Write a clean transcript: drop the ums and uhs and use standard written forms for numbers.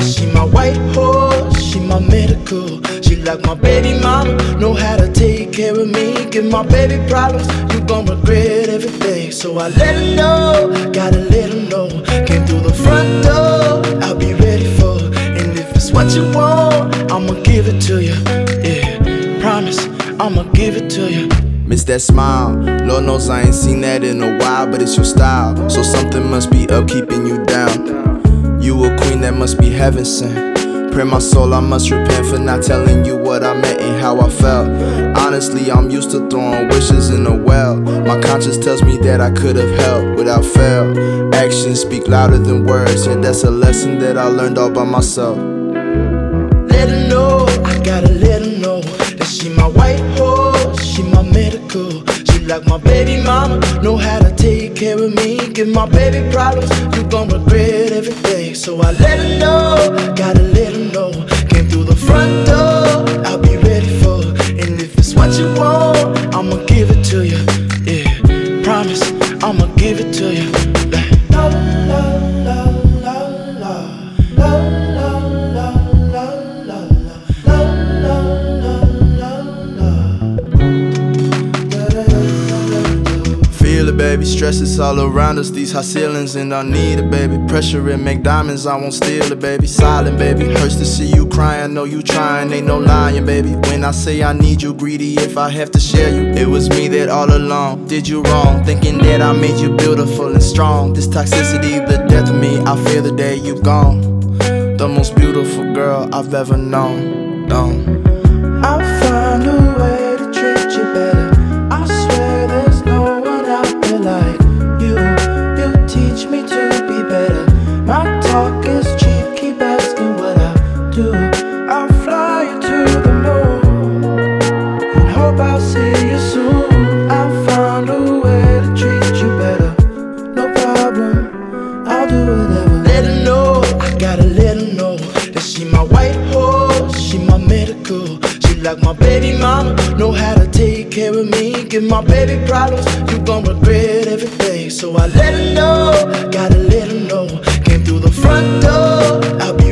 She my white horse, she my medical. She like my baby mama, know how to take care of me. Give my baby problems, you gon' regret everything. So I let her know, gotta let her know. Came through the front door, I'll be ready for her. And if it's what you want, I'ma give it to you. Yeah, promise, I'ma give it to you. Miss that smile, Lord knows I ain't seen that in a while, but it's your style, so something must be up keeping you down. You a queen that must be heaven sent. Pray my soul, I must repent for not telling you what I meant and how I felt. Honestly, I'm used to throwing wishes in a well. My conscience tells me that I could have helped without fail. Actions speak louder than words, yeah, that's a lesson that I learned all by myself. Let her know, I gotta let her know that she my white horse, she my medical. She like my baby mama, know how to take care of me. Give my baby problems, you gon' regret everything. So I let her know, gotta let her know. Came through the front door, I'll be ready for her. And if it's what you want, I'ma give it to you. Yeah, promise, I'ma give it to you. Like, la la la la la la la la la la la la la. Feel it, baby, stress is all around us. These high ceilings and I need it, baby. Pressure and make diamonds, I won't steal it, baby. Silent, baby, hurts to see you crying. Know you trying, ain't no lying, baby. When I say I need you, greedy if I have to share you. It was me that all along did you wrong, thinking that I made you beautiful and strong. This toxicity, the death of me, I fear the day you gone. The most beautiful girl I've ever known. I'll find a way to treat you better. I swear there's no one out there like you. You teach me to be better. My talk is cheap, keep asking what I do. I'll fly you to the moon and hope I'll see you soon. I'll find a way to treat you better. No problem, I'll do whatever. Let her know, I gotta let her know that she my white horse, she my medical. She like my baby mama, know how to take care of me. Give my baby problems, you gon' regret everything. So I let her know, gotta let her know. Came through the front door, I'll be